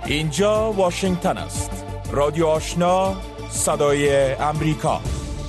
اینجا واشنگتن است. رادیو آشنا، صدای امریکا.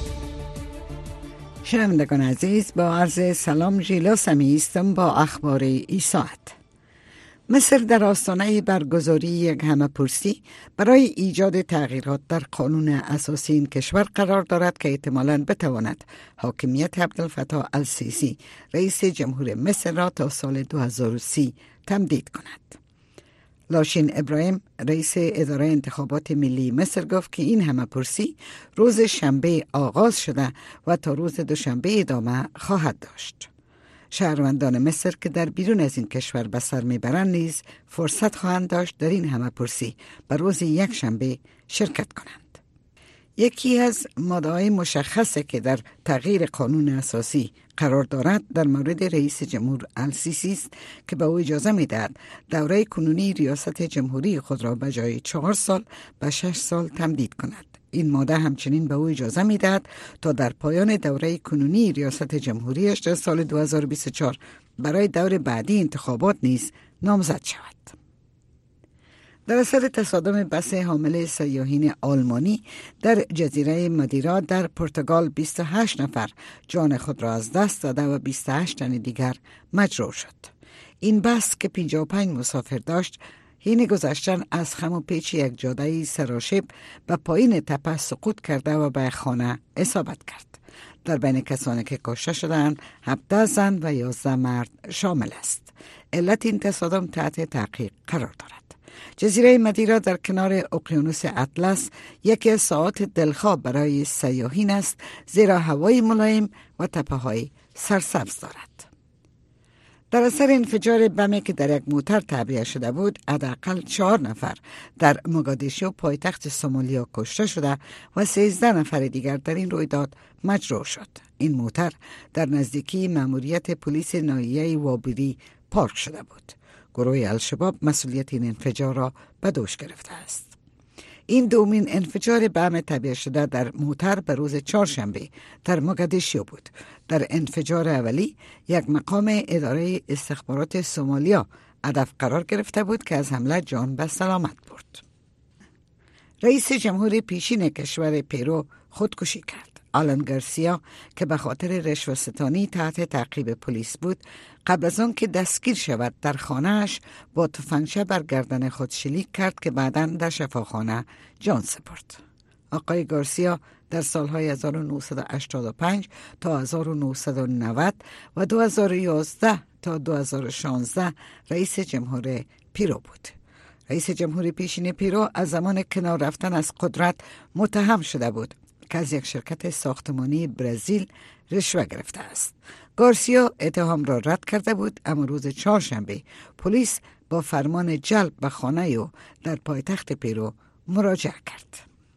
شنوندگان عزیز، با عرض سلام ژیلا سمی هستم با اخبار این ساعت. مصر در آستانه برگزاری یک همه‌پرسی برای ایجاد تغییرات در قانون اساسی این کشور قرار دارد که احتمالاً بتواند حاکمیت عبدالفتاح السیسی رئیس جمهور مصر را تا سال 2030 تمدید کند. لاشین ابراهیم رئیس اداره انتخابات ملی مصر گفت که این همه‌پرسی روز شنبه آغاز شده و تا روز دوشنبه ادامه خواهد داشت. شهروندان مصر که در بیرون از این کشور به سر میبرند نیز فرصت خواهند داشت در این همه‌پرسی به روز یک شنبه شرکت کنند. یکی از ماده‌های مشخصه که در تغییر قانون اساسی قرار دارد در مورد رئیس جمهور السیسی است که به او اجازه می‌دهد دوره کنونی ریاست جمهوری خود را به جای 4 سال به 6 سال تمدید کند. این ماده همچنین به او اجازه می‌دهد تا در پایان دوره کنونی ریاست جمهوریش در سال 2024 برای دور بعدی انتخابات نیز نامزد شود. در اثر تصادم بس حامل سیاحین آلمانی در جزیره مادیرا در پرتغال 28 نفر جان خود را از دست داده و 28 تن دیگر مجروح شد. این بس که 55 مسافر داشت حین گذشتن از خم و پیچ یک جاده سراشیب به پایین تپه سقوط کرده و به خانه اصابت کرد. در بین کسانی که کشته شدند 17 زن و 11 مرد شامل است. علت این تصادم تحت تحقیق قرار دارد. جزیره مادیرا در کنار اقیانوس اطلس یکی از ساحات دلخواه برای سیاحین است، زیرا هوای ملایم و تپه‌های سرسبز دارد. در اثر انفجار بمی که در یک موتر تعبیه شده بود، حداقل 4 نفر در موگادیشو پایتخت سومالیا کشته شده و 13 نفر دیگر در این رویداد مجروح شد. این موتر در نزدیکی مأموریت پلیس ناحیه وابری پارک شده بود. گروه الشباب مسئولیت این انفجار را به دوش گرفته است. این دومین انفجار بم تعبیه شده در موتر به روز چهارشنبه در موگادیشو بود. در انفجار اولی یک مقام اداره استخبارات سومالیا هدف قرار گرفته بود که از حمله جان به سلامت برد. رئیس جمهور پیشین کشور پرو خودکشی کرد. آلن گارسیا که به خاطر رشوه‌ستانی تحت تعقیب پلیس بود، قبل از آن که دستگیر شود در خانه‌اش با تفنگچه بر گردن خود شلیک کرد که بعداً در شفاخانه جان سپرد. آقای گارسیا در سالهای 1985 تا 1990 و 2011 تا 2016 رئیس جمهور پرو بود. رئیس جمهور پیشین پرو از زمان کنار رفتن از قدرت متهم شده بود که از یک شرکت ساختمانی برزیل رشوه گرفته است. گارسیا اتهام را رد کرده بود، اما روز چهارشنبه پلیس با فرمان جلب به خانه او در پایتخت پرو مراجعه کرد.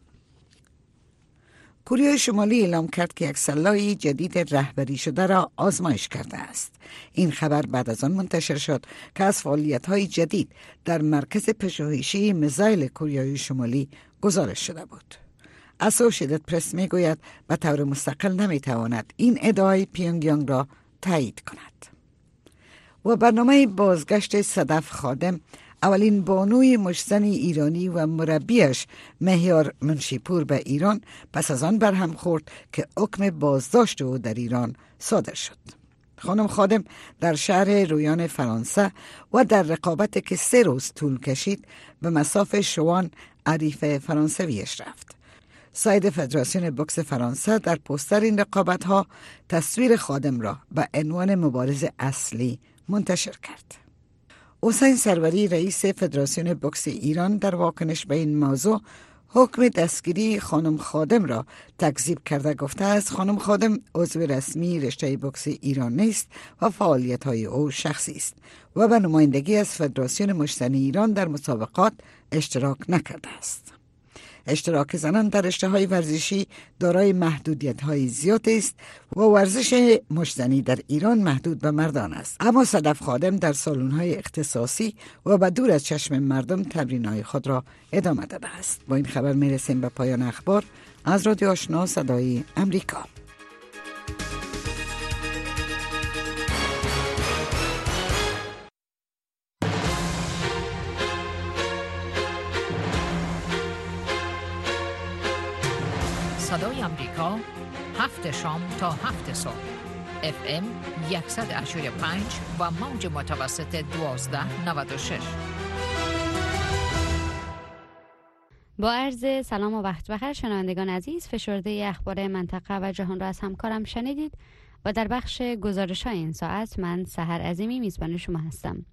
کره شمالی اعلام کرد که یک سلاح جدید رهبری شده را آزمایش کرده است. این خبر بعد از آن منتشر شد که از فعالیت‌های جدید در مرکز پژوهشی میزایل کره شمالی گزارش شده بود. اسوشیتد پرس میگوید به طور مستقل نمیتواند این ادعای پیونگیانگ را تایید کند. و برنامه بازگشت صدف خادم، اولین بانوی مشزن ایرانی و مربیش مهیار منشیپور به ایران پس از آن برهم خورد که حکم بازداشت او در ایران صادر شد. خانم خادم در شهر رویان فرانسه و در رقابت که 3 روز طول کشید به مصاف شوان عریف فرانسویش رفت. سایت فدراسیون بوکس فرانسه در پوستر این رقابت‌ها تصویر خادم را به عنوان مبارز اصلی منتشر کرد. حسین سروری رئیس فدراسیون بوکس ایران در واکنش به این موضوع حکم دستگیری خانم خادم را تکذیب کرده گفته است خانم خادم عضو رسمی رشته بوکس ایران نیست و فعالیت‌های او شخصی است و به نمایندگی از فدراسیون مشزن ایران در مسابقات اشتراک نکرده است. اشتراک زنان در رشته‌های ورزشی دارای محدودیت‌های زیاد است و ورزش مشزنی در ایران محدود به مردان است. اما صدف خادم در سالن‌های اختصاصی و به دور از چشم مردم تمرین‌های خود را ادامه داده است. با این خبر می‌رسیم به پایان اخبار از رادیو آشنا صدای امریکا. صدای امریکا 7 شام تا 7 صبح FM 100.5 و موج متوسط 1296. با عرض سلام و وقت بخیر شنوندگان عزیز، فشرده اخبار منطقه و جهان را از همکارم شنیدید و در بخش گزارش‌های این ساعت من سحر عظیمی میزبان شما هستم.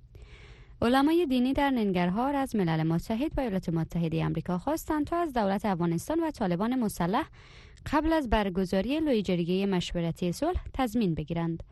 علمای دینی در ننگرهار از ملل متحد و ایالات متحده آمریکا خواستند تا از دولت افغانستان و طالبان مسلح قبل از برگزاری لوی جرگه مشورتی صلح تضمین بگیرند.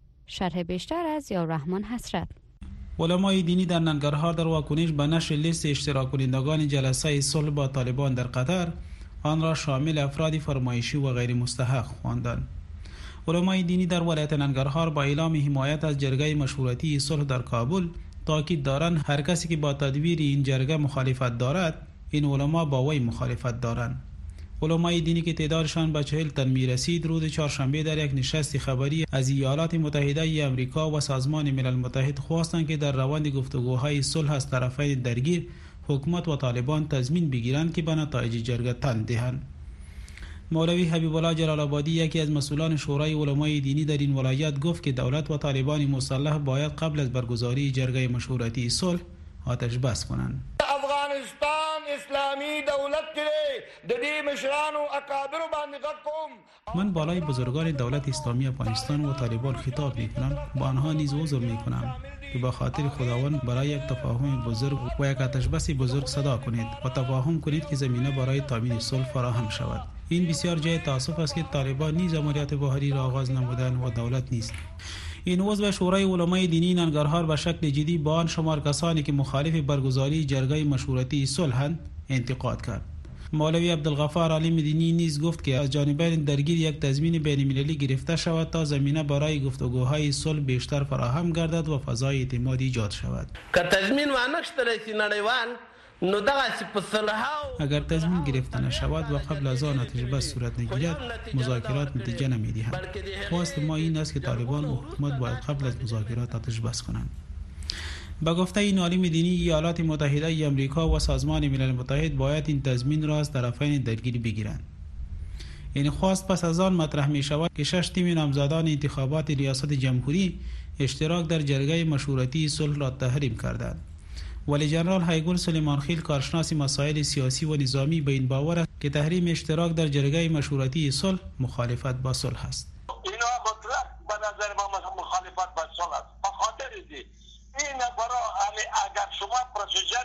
شرح بیشتر از یاررحمان حسرت. علمای دینی در ننگرهار در واکنش به نشر لیست اشتراک کنندگان جلسه صلح با طالبان در قطر آن را شامل افراد فرمایشی و غیر مستحق خواندند. علمای دینی در ولایت ننگرهار با اعلام حمایت از جرگه مشورتی صلح در کابل تاکید دارند هر کسی که با تدبیر این جرگه مخالفت دارد، این علما با وی مخالفت دارند. علمای دینی که تعدادشان به 40 تن میرسید روز چهارشنبه در یک نشست خبری از ایالات متحده ای آمریکا و سازمان ملل متحد خواستند که در روند گفتگوهای صلح از طرفین درگیر حکومت و طالبان تضمین بگیرند که به نتایج جرگه تن دهند. مولوی حبیب الله جلال آبادی یکی از مسئولان شورای علمای دینی در این ولایت گفت که دولت و طالبان مسلح باید قبل از برگزاری جرگه مشورتی صلح آتش بس کنند. افغانستان اسلامی دولت کرده د مشران و اکابر باندې کوم. من بالای بزرگان دولت اسلامی افغانستان و طالبان خطاب میکنم، با آنها نیز عذر میکنم که با خاطر خداوند برای یک تفاهم بزرگ و یک آتش بس بزرگ صدا کنید و تفاهم کنید که زمینه برای تامین صلح فراهم شود. این بسیار جای تاسف است که طالبان نیز عملیات بحری را آغاز نمودند و دولت نیست. این عضو شورای علمای دینی ننگرهار به شکل جدی با آن شمار کسانی که مخالف برگزاری جرگه مشورتی صلحند انتقاد کرد. مولوی عبدالغفار عالم دینی نیز گفت که از جانبین درگیر یک تضمین بین‌المللی گرفته شود تا زمینه برای گفتگوهای صلح بیشتر فراهم گردد و فضای اعتماد ایجاد شود. که تضمین وانشته رسی نړیوال نو دغه په صلح اگر تضمین گرفته نشود و قبل از آن آتش بس صورت نگیرد مذاکرات نتیجه نمیدهند. خواست ما این است که طالبان و حکومت باید قبل از مذاکرات آتش بس کنند. با گفته این عالم دینی ایالات متحده ای آمریکا و سازمان ملل متحد باید این تضمین را از طرفین درگیر بگیرند. این خواست پس از آن مطرح می شود که 6 تیم نامزدان انتخابات ریاست جمهوری اشتراک در جرگه مشورتی صلح را تحریم کردند. ولی جنرال هایگل سلیمانخیل کارشناس مسائل سیاسی و نظامی به این باور است که تحریم اشتراک در جرگه مشورتی صلح مخالفت با صلح است. اینا مطلق به نظر ما مخالفت با صلح است. به خاطر این برای اگر شما پروسیجر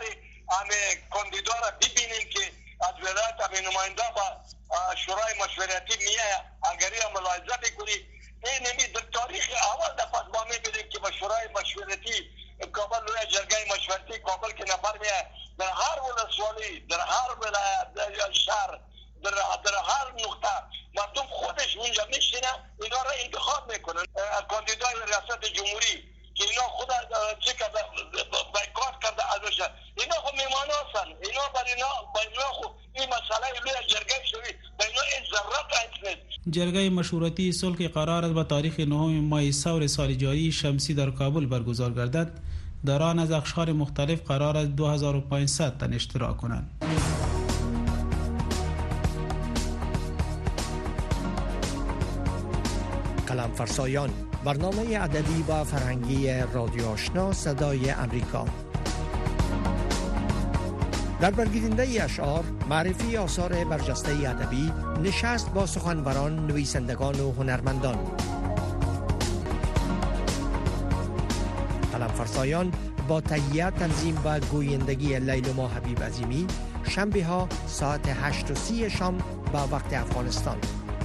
کاندیدا را ببینیم که از ولایت نماینده با شورای مشورتی میاد اگر یا ملاحظه بکنید این در تاریخ اول دفعه ما میبینیم که با شورای مشورتی کابل روی جرگه مشورتی کابل که نفر میاد در هر ولسوالی در هر ولایت شهر در هر نقطه مردم خودش اونجا میشینه اینا را انتخاب میکنن. کاندیدای ریاست جمهوری که اینا خود چی کرده بایکاٹ کرده ازش اینا خود میمان هستن اینا بر اینا خود این مسئله روی جرگه شوی به اینا این ضرورت نیست. جرگه مشورتی صلح که قرار است به تاریخ 9 ماه سور سال جاری شمسی در کابل برگزار گردد در آن از اقشار مختلف قرار است 2500 تن اشتراک کنند. قلم فرسایان، برنامه ادبی و فرهنگی رادیو آشنا صدای امریکا. در برگیرنده اشعار، معرفی آثار برجسته ادبی، نشست با سخنوران، نویسندگان و هنرمندان. قلم فرسایان با تهیه، تنظیم و گویندگی لیلما حبیب عظیمی، شنبه ها ساعت 8:30 شام به وقت افغانستان.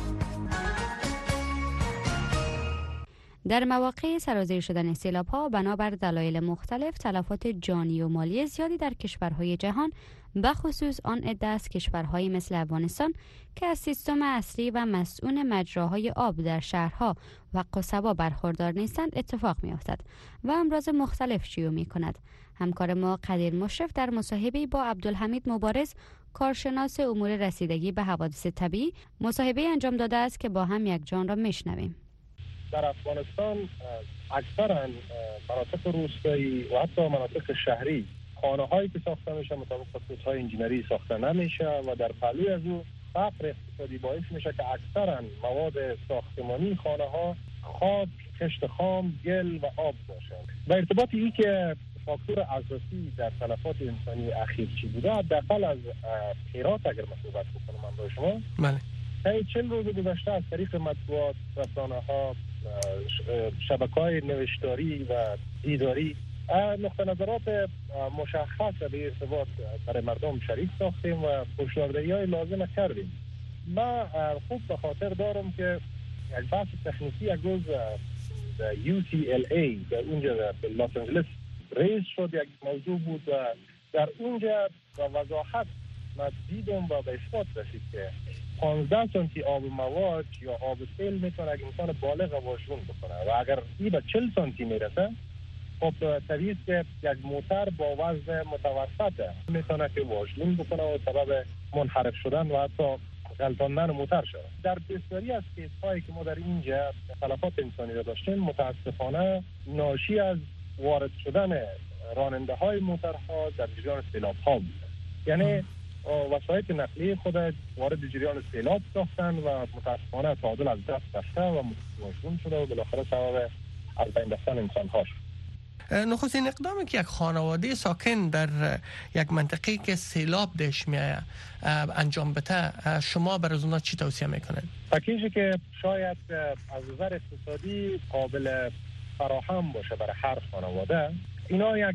در مواقع سرازیر شدن سیلاب‌ها بنابر دلایل مختلف تلفات جانی و مالی زیادی در کشورهای جهان به خصوص آن عده از کشورهای مثل افغانستان که از سیستم اصلی و مسئول مجراهای آب در شهرها و قصبا برخوردار نیستند اتفاق می‌افتد و امراض مختلف شیوع می‌کند. همکار ما قدیر مشرف در مصاحبه‌ای با عبدالحمید مبارز کارشناس امور رسیدگی به حوادث طبیعی مصاحبه انجام داده است که با هم یک جان را میشنویم. در افغانستان اکثرا مناطق روستایی و حتی مناطق شهری خانه‌هایی که ساخته میشه مطابق خطوط‌های انجینری ساخته نمیشه و در پهلوی از او فقر اقتصادی باعث میشه که اکثرا مواد ساختمانی خانه ها خاک، خشت خام، گل و آب باشند. و ارتباط این که فاکتور اساسی در تلفات انسانی اخیر چی بوده، حداقل از هرات اگر من صحبت بکنم من با شما، بله، تا 40 روز گذشته از طریق مطبوعات، رسانه‌ها، شبکه‌های نوشتاری و دیداری نقطه نظرات مشخص به ارتباط برای مردم شریک ساختیم و هشداردهی‌های لازم کردیم. من خوب به خاطر دارم که یک بحث تکنیکی یک روز UCLA در اونجا در لس آنجلس ریز شد، یک موضوع بود و در اونجا با وضاحت من دیدم و به اثبات رسید که 15 سانتی آب مواد یا آب سیل میتونه یک انسان بالغ واژگون بکنه و اگر این به 40 سانتی میرسه، خب طبیعی است که یک موتر با وزن متوسطه میتونه که واژگون بکنه و سبب منحرف شدن و حتی غلطاندن موتر شد. در بسیاری از کیس‌هایی که ما در اینجا تلفات انسانی را داشتیم متاسفانه ناشی از وارد شدن راننده‌های موترها در جریان سیلاب‌ها بود. یعنی وسایل نقلیه خود وارد جریان سیلاب ساختن و متاسفانه تعادل از دست رفته و واژگون شده و بالاخره سبب از بین رفتن انسان‌ها شد. نخستین اقدامی که یک خانواده ساکن در یک منطقه که سیلاب دش میآید انجام بده، شما برای اونا چی توصیه میکنید؟ پکیجی که شاید از نظر اقتصادی قابل فراهم باشه برای هر خانواده، اینا یک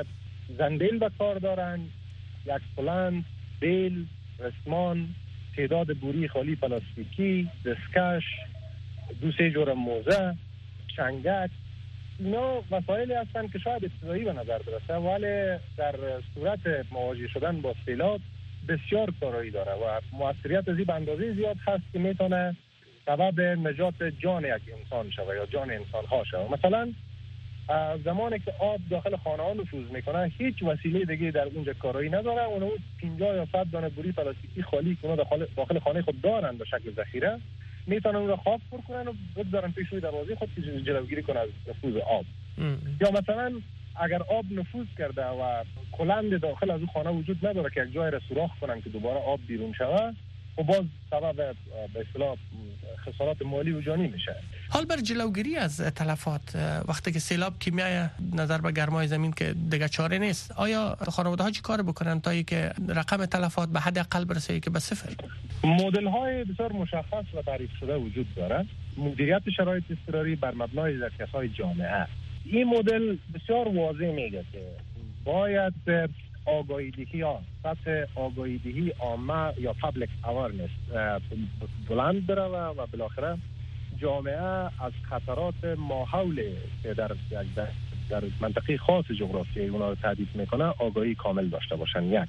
زنبیل به کار دارن، یک پلند، بیل، رسمان، تعداد بوری خالی پلاستیکی، دستکش، 2-3 جور موزه، چنگک. اینا وسایلی هستند که شاید ابتدایی به نظر برسه ولی در صورت مواجه شدن با سیلاب بسیار کارایی داره و موثریت از این به اندازه زیاد هست که میتونه سبب نجات جان یک انسان شوه یا جان انسان ها شوه. مثلا زمانی که آب داخل خانه ها نفوذ میکنه، هیچ وسیله دیگه در اونجا کارایی نداره. اونو 50 یا 100 دانه بوری پلاستیکی خالی که اونا داخل خانه خود دارن به شکل ذخیره، میتونن اون رو خواب پر کنن و بذارن پیش روی دروازه خود که جلوگیری کنه از نفوذ آب. یا مثلا اگر آب نفوذ کرده و کلند داخل از اون خانه وجود نداره که یک جای را سوراخ کنن که دوباره آب بیرون شود، و باز سبب به اصطلاح خسارات مالی و جانی میشه. حال بر جلوگیری از تلفات وقتی که سیلاب که میایه نظر به گرمای زمین که دیگه چاره نیست، آیا خانواده ها چی کار بکنن تا اینکه رقم تلفات به حد اقل برسه که به صفر؟ مدل های بسیار مشخص و تعریف شده وجود داره. مدیریت شرایط اضطراری بر مبنای ظرفیت‌های جامعه. این مدل بسیار واضح میگه که باید آگاهی‌دهی ها، سطح آگاهی‌دهی عامه یا پابلیک اوارنس بلند بره و بالاخره جامعه از خطرات ماحول که در منطقه خاص جغرافیایی اونا رو تهدید میکنه آگاهی کامل داشته باشن. یک،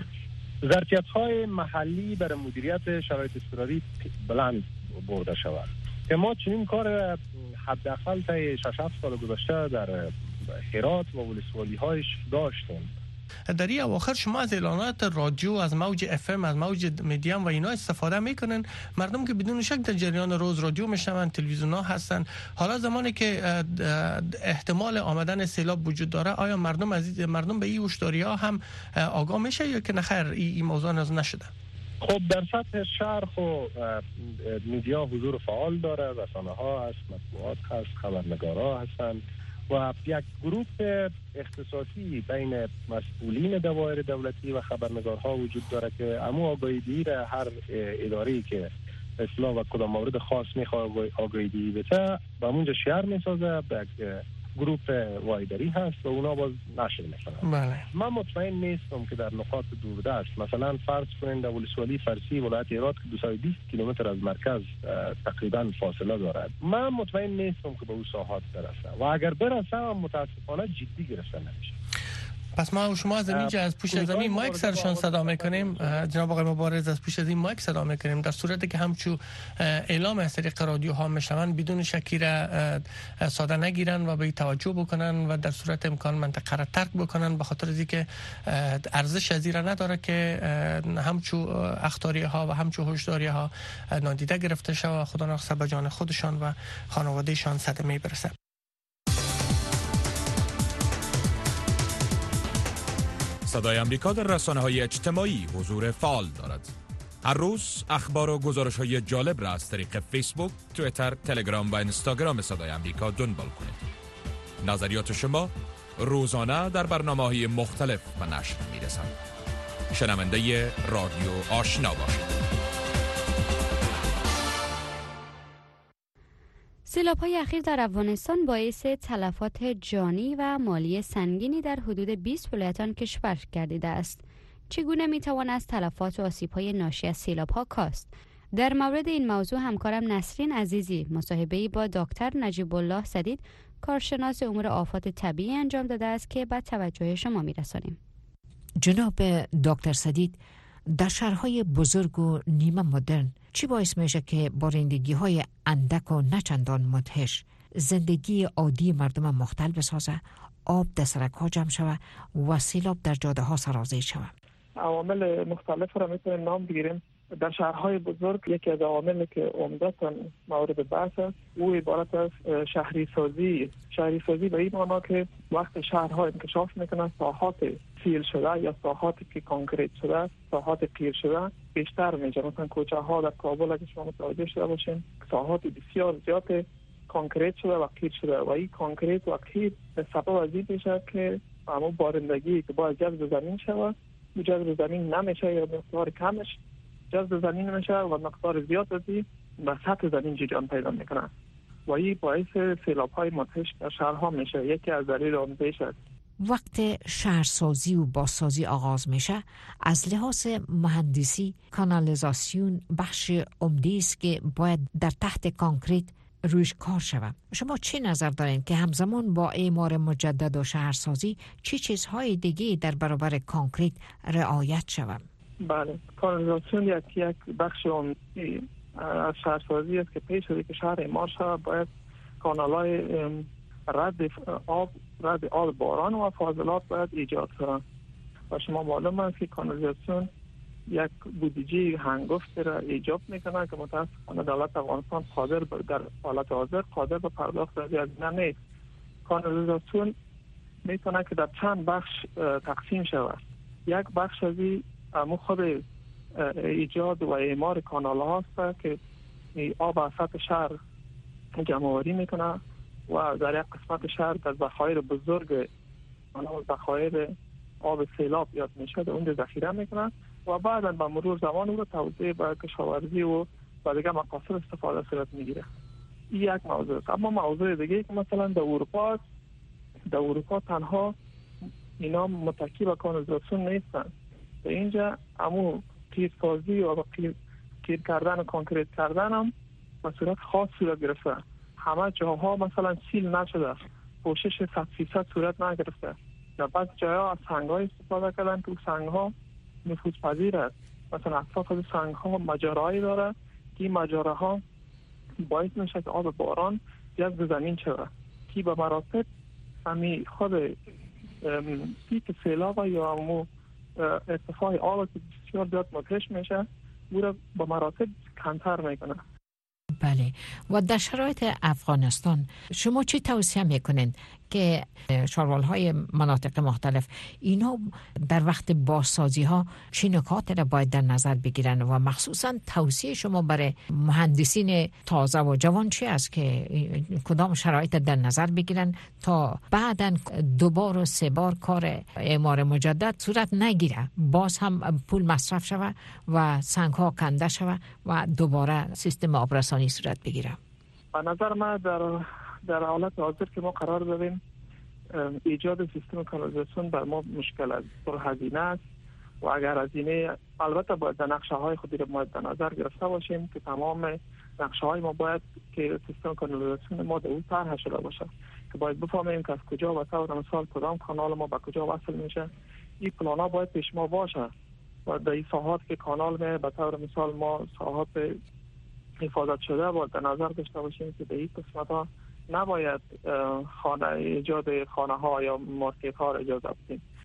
ظرفیت‌های محلی برای مدیریت شرایط اضطراری بلند برده شود که ما چنین کار حداقل تا 6-7 سال گذشته در هرات و ولسوالی‌هایش داشتیم. در این اواخر شما از اعلانات رادیو، از موج FM، از موج میدیوم و اینا استفاده میکنن. مردم که بدون شک در جریان روز رادیو میشنون، تلویزیون ها هستن. حالا زمانی که احتمال آمدن سیلاب وجود داره، آیا مردم به این هشداری ها هم آگاه میشه یا که نخیر این موضوع از نشده؟ خب در سطح شهر و میدیا حضور فعال داره، رسانه ها هست، مطبوعات هست، خبرنگارا هستن و یک گروه اختصاصی بین مسئولین دوایر دولتی و خبرنگارها وجود داره که امو آگاهی‌دهی را هر اداره‌ای که اصلاح و کدام مورد خاص میخواد آگاهی‌دهی بده با اونجا شهر میسازه، به گروه وایدری هست و اونا باز نشر میکنن. بله. من مطمئن نیستم که در نقاط دوردست مثلا فرض کنین در ولسوالی فرسی ولایت هرات که 220 کیلومتر از مرکز تقریبا فاصله دارد، من مطمئن نیستم که به اون ساحات برسه و اگر برسه متاسفانه جدی گرفته نمیشه. پس ما و شما از اینجا از پشت زمین مایک سرشان صدا میکنیم. جناب آقای مبارز از پشت زمین مایک صدا میکنیم در صورتی که همچو اعلام از طریق رادیو ها میشون بدون شکی را ساده نگیرن و به توجه بکنن و در صورت امکان منطقه را ترک بکنن، به خاطر اینکه ارزش از این نداره که همچو اخطاری ها و همچو هشداری ها نادیده گرفته شود و خدا نخواست به جان خودشان و خانوادهشان صدمه برسه. صدای امریکا در رسانه‌های اجتماعی حضور فعال دارد. هر روز اخبار و گزارش‌های جالب را از طریق فیسبوک، توییتر، تلگرام و اینستاگرام صدای آمریکا دنبال کنید. نظریات شما روزانه در برنامه‌های مختلف به نشر می‌رسد. شنونده رادیو آشنا باشید. سیلاب‌های اخیر در افغانستان باعث تلفات جانی و مالی سنگینی در حدود 20 ولایت آن کشور گردیده است. چگونه میتوان از تلفات و آسیب‌های ناشی از سیلاب‌ها کاست؟ در مورد این موضوع همکارم نسرین عزیزی مصاحبه‌ای با دکتر نجیب الله سدید، کارشناس امور آفات طبیعی انجام داده است که به توجه شما میرسانیم. جناب دکتر سدید، در شهرهای بزرگ و نیمه مدرن چی باعث میشه که بارندگی‌های اندک و نچندان مدهش زندگی عادی مردم مختل بسازه، آب در سرک‌ها جمع شود و سیلاب در جاده‌ها سرازیر شود؟ عوامل مختلف را میتونیم نام بگیریم. در شهرهای بزرگ یکی از عواملی که عمدتاً مورد بحث است او عبارت از شهری سازی به این معنا که وقت شهرها انکشاف میکنه، ساحات سیل شده یا ساحاتی که کانکریت شده، ساحات قیر شده بیشتر میشه. مثلا کوچه ها در کابل اگه شما متوجه شده باشین، ساحات بسیار زیاد کانکریت شده و قیر شده و این کانکریت و قیر به سبب از این میشه که اما بارندگی که باید جذب زمین شود، جذب زمین نمیشه یا مقدار کمش جذب زمین میشه و مقدار زیاد ازی به سطح زمین جریان پیدا میکنه و این باعث سیلاب‌های مدهش در شهرها میشه. یکی از دلایل آموزش است. وقت شهرسازی و بازسازی آغاز میشه، از لحاظ مهندسی کانالیزاسیون بخش عمده است که باید در تحت کانکریت روش کار شود. شما چه نظر دارین که همزمان با اعمار مجدد و شهرسازی چه چیزهای دیگه در برابر کانکریت رعایت شود؟ بله، کانالیزاسیون یک بخش عمده از شهرسازی است که پیش از اینکه شهر اعمار شود باید کانال‌های رد آب باران و فاضلات باید ایجاد شود و شما معلوم است که کانالیزاسیون یک بودجه هنگفت را ایجاب میکنه که متاسفانه دولت افغانستان در حالت حاضر قادر به پرداخت از هزینه نیست. کانالیزاسیون میتونه که در چند بخش تقسیم شود. یک بخش از این خود ایجاد و اعمار کانال هاست که آب از سطح شهر جمع آوری میکنه و در یک قسمت شهر در ذخایر بزرگ ذخایر آب سیلاب یاد میشه در اونجا ذخیره میکنه و بعدا با مرور زمان او رو توزیع به کشاورزی و دیگه مقاصد استفاده صورت میگیره. این یک موضوع است. اما موضوع دیگه که مثلا در اروپا تنها اینا متکی به کانالیزاسیون نیستن. در اینجا همون قیرسازی و قیر کردن و کانکریت کردن هم به صورت خاص صورت گرفته. همه جاها مثلا سیل نشده، پوشش 100% صورت نگرفته. در بعض جاها از سنگ‌های استفاده کردن که سنگ‌ها نفوذ پذیر است. مثلا اطراف از سنگ‌ها مجاره‌ای داره که این مجاره‌ها باعث میشه که آب باران جذب زمین شود که به مراتب همی خود پیک سیلاب یا همون ارتفاع آب که بسیار زیاد مدهش میشه او را به مراتب کمتر میکنه. بله، و در شرایط افغانستان شما چی توصیه میکنین که شاروالهای مناطق مختلف اینا در وقت بازسازی ها چه نکات را باید در نظر بگیرن و مخصوصا توصیه شما برای مهندسین تازه و جوان چی است که کدام شرایط در نظر بگیرن تا بعداً دوبار و سه بار کار اعمار مجدد صورت نگیره، باز هم پول مصرف شود و سنگ ها کنده شود و دوباره سیستم آبرسانی صورت بگیره؟ به نظر من در حالت حاضر که ما قرار داریم ایجاد سیستم کانالیزاسیون بر ما مشکل است، پرهزینه است و اگر هزینه البته باید در نقشه های خودی را باید در نظر گرفته باشیم که تمام نقشه های ما باید که سیستم کانالیزاسیون ما در اون طرح شده باشه که باید بفهمیم که از کجا و طور مثال کدام کانال ما به کجا وصل میشه. این پلان ها باید پیش ما باشه و در این ساحات که کانال می به طور مثال ما ساحات حفاظت شده باید در نظر داشته باشیم که در این قسمت ها نباید ایجاد خانه ها یا مارکت ها را اجازه بدیم.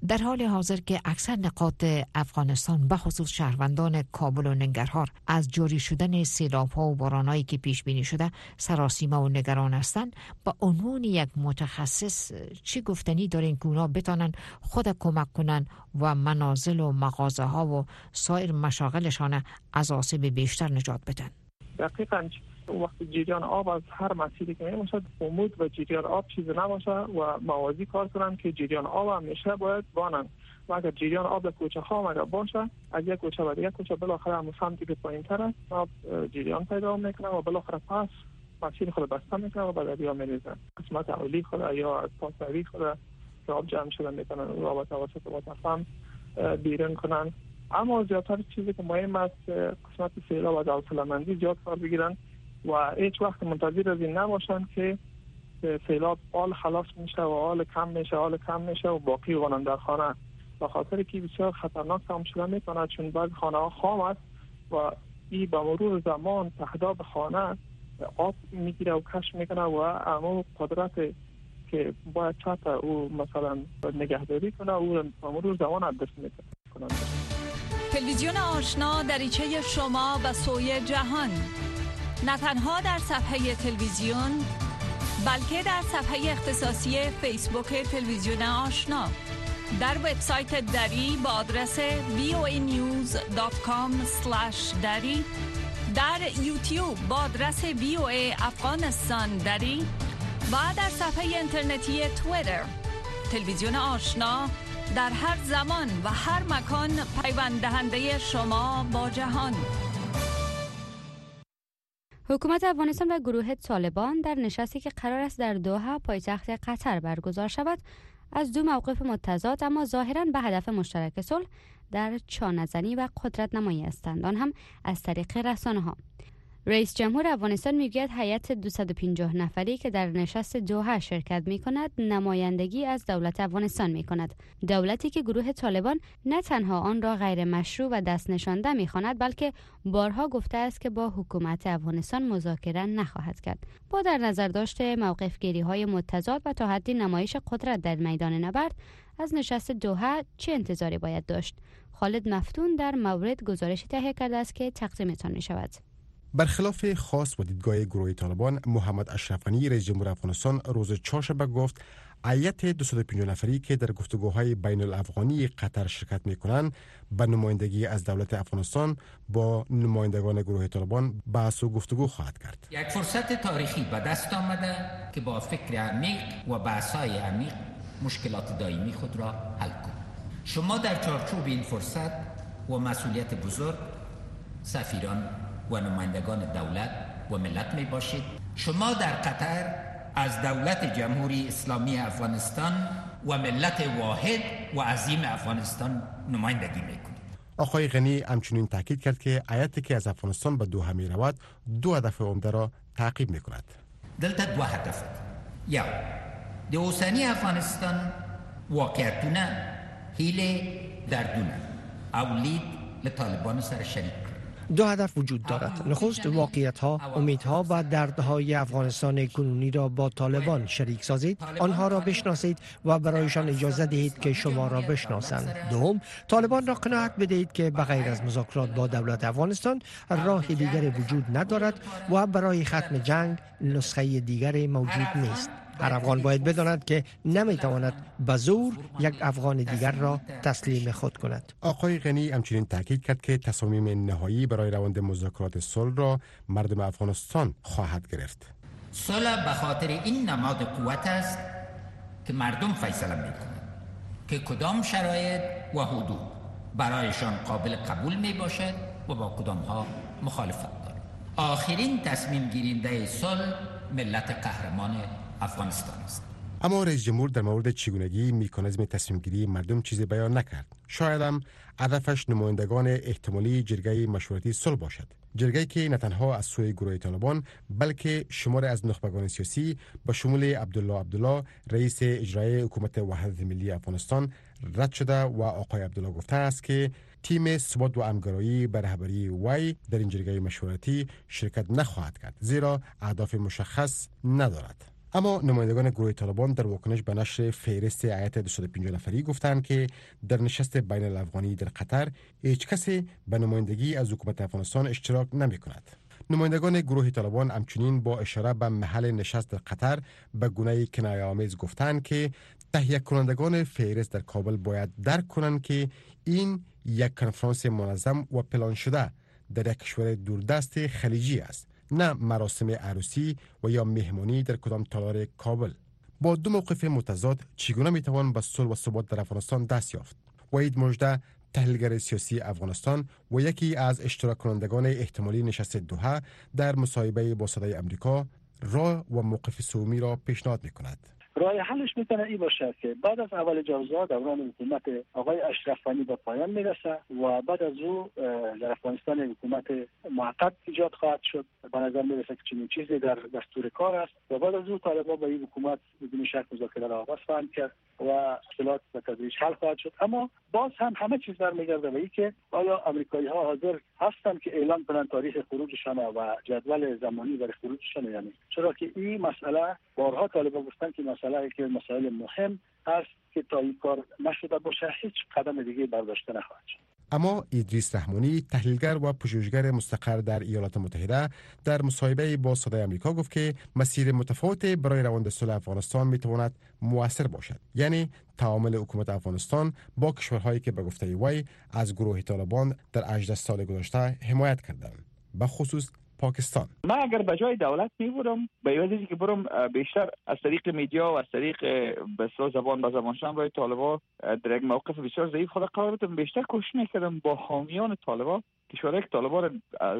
در حال حاضر که اکثر نقاط افغانستان به خصوص شهروندان کابل و ننگرهار از جاری شدن سیلاب‌ها و باران‌هایی که پیش بینی شده سراسیمه و نگران هستند، با عنوان یک متخصص چی گفتنی دارین که اونا بتانن خود کمک کنن و منازل و مغازه‌ها و سایر مشاغلشان از آسیب بیشتر نجات بدن؟ دقیقاً وقت جریان آب از هر مسیری که میشه امید و جریان آب چیز نباشه و موازی کار کنن که جریان آب همیشه باید بانن و اگر جریان آب در کوچه ها اگر باشه از یک کوچه به دیگه کوچه بالاخره هم سمتی که پایین‌تر است آب جریان پیدا میکنه و بالاخره پس مسیر خود بسته میکنه و به دریا میریزه. قسمت اولی خود یا از پاسوی خود که آب جمع شده میکنن و با توسط متفهم بیرون کنن. اما زیادتر چیزی که مهم است قسمت سیلاب و حوصله‌مندی زیاد کار بگیرن و هیچ وقت منتظر از این نباشن که سیلاب آل خلاص میشه و آل کم میشه و باقی بمانن در خانه، به خاطر که بسیار خطرناک هم شده میکنه چون بعض خانه ها خام است و این به مرور زمان تهداب خانه آب میگیره و کش میکنه و اما قدرت که باید چطور او مثلا نگهداری کنه او به مرور زمان از دست میکنه. تلویزیون آشنا دریچه شما به سوی جهان، نه تنها در صفحه تلویزیون بلکه در صفحه اختصاصی فیسبوک تلویزیون آشنا، در وبسایت دری با آدرس voanews.com/dari، در یوتیوب با آدرس VOA افغانستان دری و در صفحه اینترنتی توییتر. تلویزیون آشنا در هر زمان و هر مکان پیوند دهنده شما با جهان. حکومت افغانستان و گروه طالبان در نشستی که قرار است در دوحه پایتخت قطر برگزار شود از دو موقف متضاد اما ظاهراً به هدف مشترک صلح در چانه‌زنی و قدرت نمایی هستند، آن هم از طریق رسانه‌ها. رئیس جمهور افغانستان میگوید هیئت 250 نفری که در نشست دوحه شرکت می‌کند نمایندگی از دولت افغانستان می‌کند، دولتی که گروه طالبان نه تنها آن را غیر مشروع و دست نشانده می‌خواند بلکه بارها گفته است که با حکومت افغانستان مذاکره نخواهد کرد. با در نظر داشته موقف‌گیری‌های متضاد و تا حدی نمایش قدرت در میدان نبرد، از نشست دوحه چه انتظاری باید داشت؟ خالد مفتون در مورد گزارشی تهیه کرده است که تقدیمتان می‌شود. برخلاف خاص و دیدگاه گروه طالبان، محمد اشرف غنی رئیس جمهور افغانستان روز چهارشنبه گفت هیئت 250 نفری که در گفتگوهای بین الافغانی قطر شرکت می‌کنند به نمایندگی از دولت افغانستان با نمایندگان گروه طالبان بحث و گفتگو خواهد کرد. یک فرصت تاریخی به دست آمده که با فکر عمیق و بحث‌های عمیق مشکلات دائمی خود را حل کنید. شما در چارچوب این فرصت و مسئولیت بزرگ سفیران و نمایندگان دولت و ملت می باشید. شما در قطر از دولت جمهوری اسلامی افغانستان و ملت واحد و عظیم افغانستان نمایندگی می کنید. آقای غنی همچنین تاکید کرد که هیئتی که از افغانستان به دوحه می رود دو هدف عمده را تعقیب می کند. دلته دو هدف یا د اوسنی افغانستان واقعیتونه هیله دردونه او لید لطالبان سر شریک. دو هدف وجود دارد. نخست واقعیت‌ها، امیدها و دردهای افغانستان کنونی را با طالبان شریک سازید، آنها را بشناسید و برایشان اجازه دهید که شما را بشناسند. دوم، طالبان را قناعت بدهید که بغیر از مذاکرات با دولت افغانستان راه دیگری وجود ندارد و برای ختم جنگ نسخه دیگری موجود نیست. هر افغان باید بداند که نمیتواند به زور یک افغان دیگر را تسلیم خود کند. آقای غنی همچنین تاکید کرد که تصامیم نهایی برای روند مذاکرات صلح را مردم افغانستان خواهد گرفت. صلح به خاطر این نماد قوت است که مردم فیصله میکنند که کدام شرایط و حدود برایشان قابل قبول می باشد و با کدام ها مخالفت دارد. آخرین تصمیم گیرنده صلح ملت قهرمان افغانستان است. اما رئیس جمهور در مورد چگونگی مکانیزم تصمیم گیری مردم چیزی بیان نکرد. شاید هم هدفش نمایندگان احتمالی جرگه مشورتی صلح باشد. جرگه‌ای که نه تنها از سوی گروه طالبان بلکه شمار از نخبگان سیاسی به شمول عبدالله رئیس اجرایی حکومت وحدت ملی افغانستان رد شده و آقای عبدالله گفته است که تیم ثبات و همکاری به رهبری وی در این جرگه مشورتی شرکت نخواهد کرد زیرا اهداف مشخص ندارد. اما نمایندگان گروه طالبان در واکنش به نشر فهرست هیئت 250 نفری گفتند که در نشست بین الافغانی در قطر هیچ کسی به نمایندگی از حکومت افغانستان اشتراک نمی کند. نمایندگان گروه طالبان همچنین با اشاره به محل نشست در قطر به گونه کنایه‌آمیز گفتند که تهیه کنندگان فهرست در کابل باید درک کنند که این یک کنفرانس منظم و پلان شده در یک کشور دوردست خلیجی است، نه مراسم عروسی و یا مهمانی در کدام تالار کابل. با دو موقف متضاد چگونه میتوان به صلح و ثبات در افغانستان دست یافت؟ وحید مژده، تحلیلگر سیاسی افغانستان و یکی از اشتراک کنندگان احتمالی نشست دوحه در مصاحبه با صدای آمریکا، راه و موقف سومی را پیشنهاد میکند. راه حلش میتونه این باشه که بعد از اول جوزا دوران حکومت آقای اشرف غنی به پایان میرسه و بعد از او در افغانستان حکومت موقت ایجاد خواهد شد. به نظر میرسه که چنین چیزی در دستور کار است و بعد از او طالبان با این حکومت بدون شک مذاکره را آغاز خواهند کرد و مشکلات به تدریج حل خواهد شد. اما باز هم همه چیز برمیگرده به اینکه آیا آمریکایی ها حاضر هستند که اعلام کنند تاریخ خروجشان و جدول زمانی برای خروجشان یا نه؟ چرا که این مسئله بارها طالبان گفتند که مسئله که مسائل مهم است که تا این کار نشده باشه هیچ قدم دیگه برداشته نخواهد شد. اما ادریس رحمانی، تحلیلگر و پژوهشگر مستقر در ایالات متحده، در مصاحبه با صدای آمریکا گفت که مسیر متفاوت برای روند صلح افغانستان میتواند مؤثر باشد، یعنی تعامل حکومت افغانستان با کشورهایی که به گفته وی از گروه طالبان در 18 سال گذشته حمایت کردند، به خصوص پاکستان. من اگر به جای دولت میبودم به عوضی که برم بیشتر از طریق میدیا و از طریق به زبان به زبانشان برای طالبان در یک موقف بسیار ضعیف خود قرار بدم، بیشتر کوشش میکردم با حامیان طالبان، کشورهای که طالبان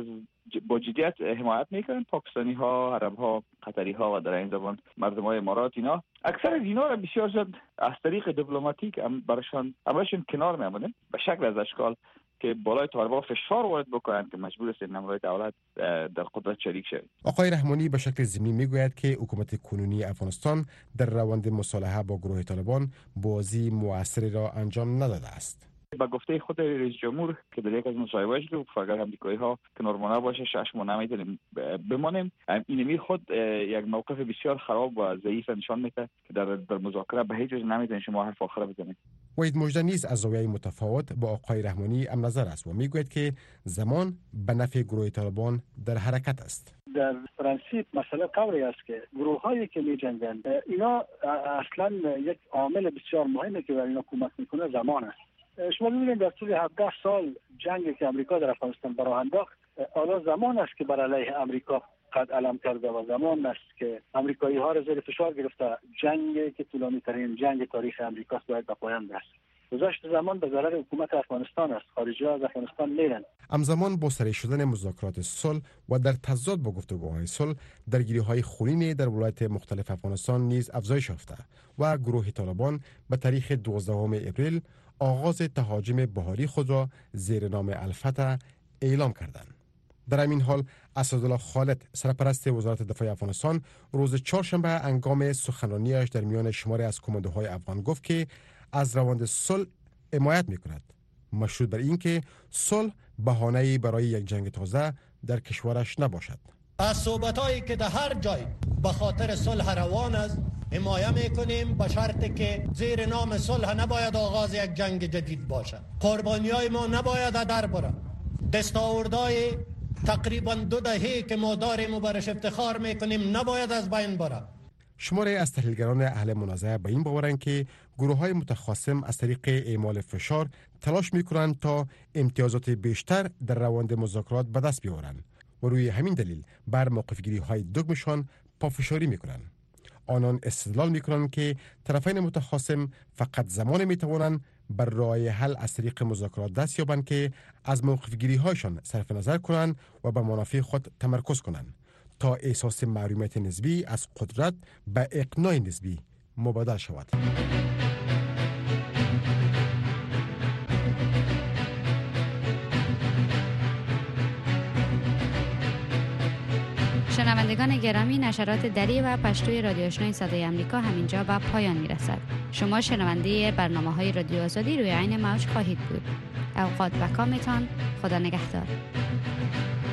با جدیت حمایت میکنن، پاکستانی ها، عرب ها، قطری ها و در این زبان مردم های امارات، اینا اکثر از اینا را بسیار زیاد از طریق دیپلماتیک برشان کنار میامدن به شکل از اشکال که بالای طالبان فشار وارد بکنند که مجبور است نمای دولت در قدرت شریک شود. آقای رحمانی به شکل ضمنی میگوید که حکومت کنونی افغانستان در روند مصالحه با گروه طالبان بازی مؤثری را انجام نداده است. با گفته خود رئیس جمهور که در یک از مصاحبه‌اش گفت اگر آمریکایی ها کنارمانه باشه 6 ماه نمیتونیم بمانیم، اینمی خود یک موقف بسیار خراب و ضعیف نشان میده که در مذاکره به هیچ وجه نمیتونیم شما حرف آخر بزنید. وحید مژده نیز از زاویه متفاوت با آقای رحمانی هم نظر است و میگوید که زمان به نفع گروه طالبان در حرکت است. در پرانسیپ مسئله قولی است که گروه هایی که می جنگند اینا اصلا یک عامل بسیار مهمی که برای اینا کمک میکنه زمان است. شما ببینید در طول 17 سال جنگی که امریکا در افغانستان براه انداخت، حالا زمان است که بر علیه امریکا قد علم کرده و زمان است که امریکایی ها را زیر فشار گرفته. جنگی که طولانی ترین جنگ تاریخ امریکا باید به پایان برسد. گذشت زمان به ضرر حکومت افغانستان است. خارجی ها از افغانستان میرن. همزمان با سری شدن مذاکرات صلح و در تضاد با گفتگوهای صلح، درگیری‌های خونین در ولایت مختلف افغانستان نیز افزایش یافته و گروه طالبان به تاریخ 12 اپریل آغاز تهاجم بهاری خود را زیر نام الفتح اعلام کردند. در همین حال اسدالله خالد، سرپرست وزارت دفاع افغانستان، روز چهارشنبه هنگام سخنرانیش در میان شماری از کماندوهای افغان گفت که از روند صلح حمایت می‌کند، مشروط بر اینکه صلح بهانه‌ای برای یک جنگ تازه در کشورش نباشد. از صحبت‌هایی که در هر جای به خاطر صلح روان است حمایت می‌کنیم، به شرطی که زیر نام صلح نباید آغاز یک جنگ جدید باشد. قربانی‌های ما نباید در بره. دستاوردهای تقریباً 2 دهه که ما داریم و برش افتخار می‌کنیم نباید از بین بره. شماره از تحلیلگران اهل منازعه به این باورند که گروه‌های متخاصم از طریق اعمال فشار تلاش می‌کنند تا امتیازات بیشتر در روند مذاکرات به دست بیاورند و روی همین دلیل بر موقف‌گیری‌های دگمشان پافشاری می‌کنند. آنان استدلال می‌کنند که طرفین متخاصم فقط زمان می‌توانند بر راه حل از طریق مذاکرات دست یابند که از موقف‌گیری‌هایشان صرف نظر کنند و به منافع خود تمرکز کنند تا احساس محرومیت نسبی از قدرت به اقناع نسبی مبادل شود. شنوندگان گرامی، نشرات دری و پشتوی رادیو آشنای صدای آمریکا همینجا به پایان میرسد. شما شنونده برنامه‌های رادیو آزادی روی عین موج خواهید بود. اوقات بکامتان. خدا نگهدار.